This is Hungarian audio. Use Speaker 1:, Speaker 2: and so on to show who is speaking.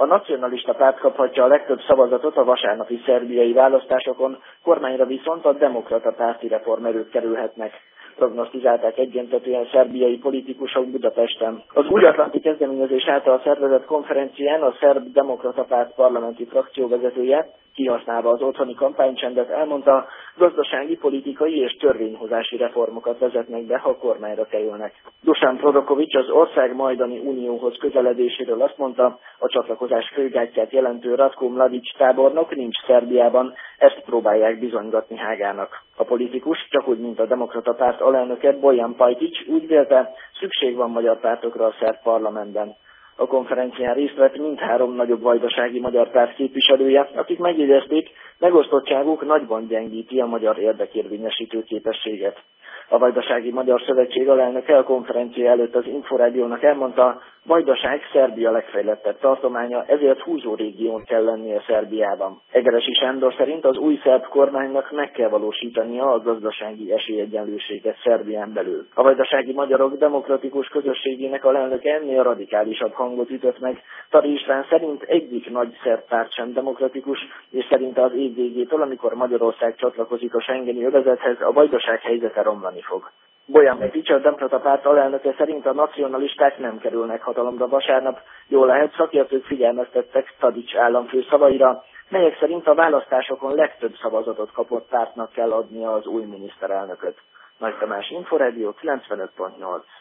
Speaker 1: A nacionalista párt kaphatja a legtöbb szavazatot a vasárnapi szerbiai választásokon, kormányra viszont a demokrata párti reformerők kerülhetnek. Prognosztizálták egyöntetően szerbiai politikusok Budapesten. Az Új Atlanti Kezdeményezés által szervezett konferencián a Szerb Demokrata Párt parlamenti frakcióvezetője, kihasználva az otthoni kampánycsendet, elmondta, gazdasági, politikai és törvényhozási reformokat vezetnek be, ha kormányra kerülnek. Dusan Prodokovics az ország majdani unióhoz közeledéséről azt mondta, a csatlakozás főgátját jelentő Ratko Mladic tábornok nincs Szerbiában, ezt próbálják bizonygatni Hágának. A politikus, csak úgy, mint a Demokrata Párt alelnöke Bojan Pajtić úgy vélte, szükség van magyar pártokra a szerb parlamentben. A konferencián részt vett mindhárom nagyobb vajdasági magyar párt képviselője, akik megjegyezték, megosztottságuk nagyban gyengíti a magyar érdekérvényesítő képességet. A Vajdasági Magyar Szövetség alelnöke a konferencia előtt az Inforádiónak elmondta, Vajdaság Szerbia legfejlettebb tartománya, ezért húzó régión kell lennie Szerbiában. Egeresi Sándor szerint az új szerb kormánynak meg kell valósítania a gazdasági esélyegyenlőséget Szerbián belül. A vajdasági magyarok demokratikus közösségének alelnöke ennél radikálisabb hangot ütött meg. Tari István szerint egyik nagy szerb párt sem demokratikus, és szerinte az év végétől, amikor Magyarország csatlakozik a schengeni övezethez, a Vajdaság helyzete romlani fog. Bojan Pajtić, a Demokrata Párt alelnöke szerint a nacionalisták nem kerülnek hatalomra vasárnap, jól lehet szakértők figyelmeztettek Tadić államfő szavaira, melyek szerint a választásokon legtöbb szavazatot kapott pártnak kell adnia az új miniszterelnököt. Nagy Tamás, Inforádió 95.8.